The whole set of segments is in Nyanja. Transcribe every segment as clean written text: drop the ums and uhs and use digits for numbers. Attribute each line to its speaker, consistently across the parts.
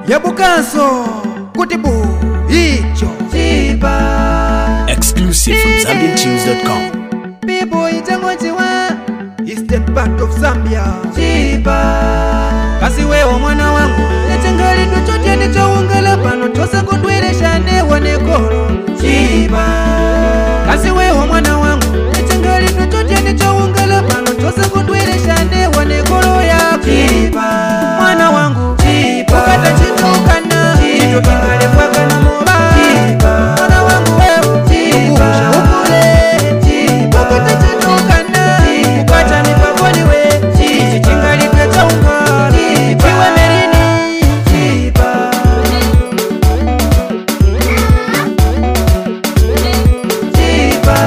Speaker 1: yabukanso kuti bu icho chipa
Speaker 2: exclusive from ZambianTunes.com.
Speaker 1: People itangotiwa Eastern part of Zambia chipa kasi wewe mwana wangu nechengali tuchote nichoungala pano tosa kundweresha newa nekolo chipa kasi wewe mwana wangu nechengali tuchote nichoungala pano tosa kundweresha newa nekolo ya chipa mwana wangu chipa ukata chitokana chito kingale kwaka na moba chipa mwana wangu wewe chipa ukule chipa ukata chitokana ukata nipaponi we chichi chingali peta ungala chiwe merini chipa chipa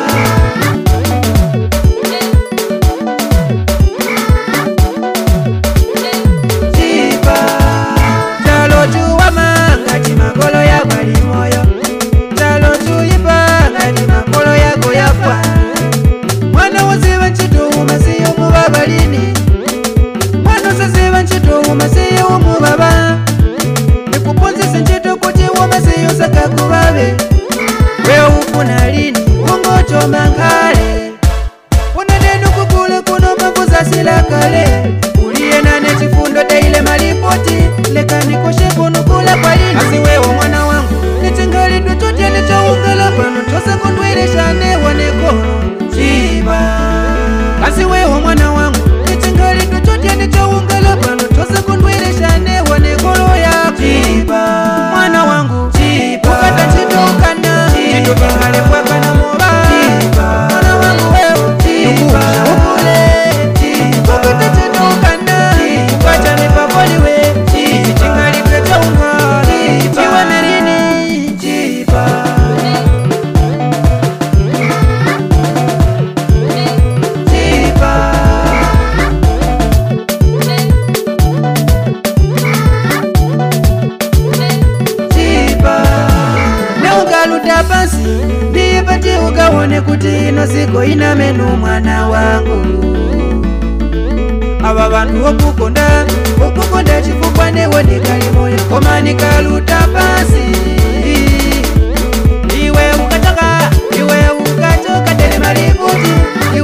Speaker 1: chipa talo juwa manga chimangolo ya bali moyo talo tuipa ngati mangolo yako yafa mwana wosiva nchito umasiyo mubabalini mwana sasiva nchito umasiyo umubaba nikuponzesa nchito kuti umasiyo sakakubabe wewe ufuna lini ungochoma nkale unanenu kukule kuno mabuza sila kale uliye nane chifundo daile malipoti leka nikoshe kuno kula kwa lini asi wewe mwana wangu nichingali tuchote nichoungala pano tosa kundweresha newa nekolo chiba kasi wewe mwana wangu nichingali tuchote nichoungala pano tosa kundweresha newa nekolo ya chiba mwana wangu chiba ukata chitokana chito kingale kwaka na moba chiba mwana wangu wewe chiba ukule chiba ukata chitokana ukata nipaponi we chichi chingali peta ungala chiwe merini chiba chiba chiba neungaluta pansi ndiye pati ukaone kuti ino siko ina menu mwana wangu ava vanhu okukonda chifukwa newe ndikali moyo koma nikaluta pansi iwe ukachoka tele malipoti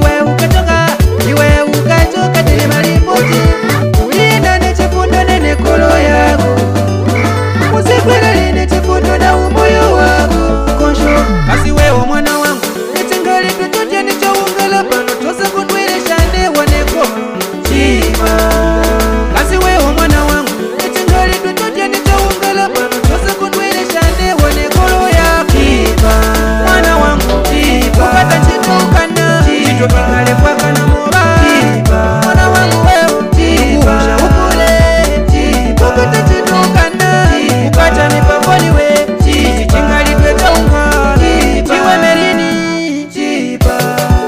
Speaker 1: iwe ukachoka tele malipoti ulinda nechifundo nenekolo yako usikwela line chifundo na umoyo wako konsho kasi wewe mwana wangu nichingali tuchote nichoungala pano tosa kundweresha newa nekolo chiba kasi wewe mwana wangu nichingali tuchote nichoungala pano tosa kundweresha newa nekolo ya chiba mwana wangu chiba ukata chitokana chito kingale kwaka na moba chiba mwana wangu wewe chiba ukule chiba ukata chitokana ukata nipaponi we chichi chingali peta ungala chiwe merini chiba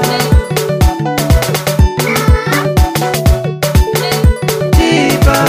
Speaker 1: chiba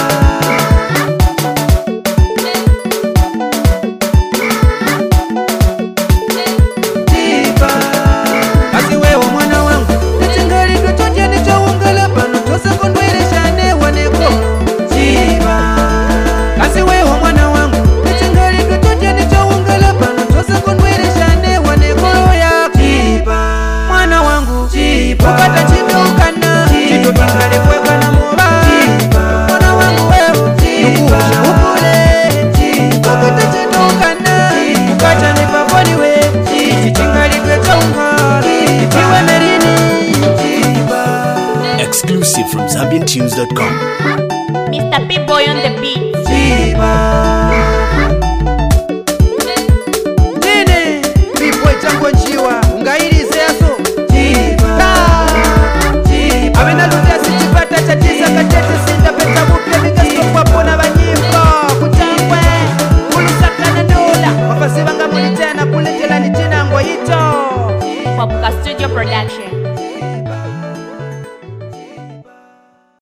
Speaker 1: chiba kasi wewe mwana wangu nichingali tuchote nichoungala pano tosa kundweresha newa nekolo chiba kasi wewe mwana wangu nichingali tuchote nichoungala pano tosa kundweresha newa nekolo ya chiba mwana wangu chiba ukata chitokana chito kingale kweka na moba chiba mwana wangu wewe chiba ukule chiba ukata chitokana ukata nipaponi we chichi chingali kweta ungala chiwe merini chiba
Speaker 2: Exclusive from ZambianTunes.com.
Speaker 3: Mr. P-Boy on the beat.
Speaker 1: chiba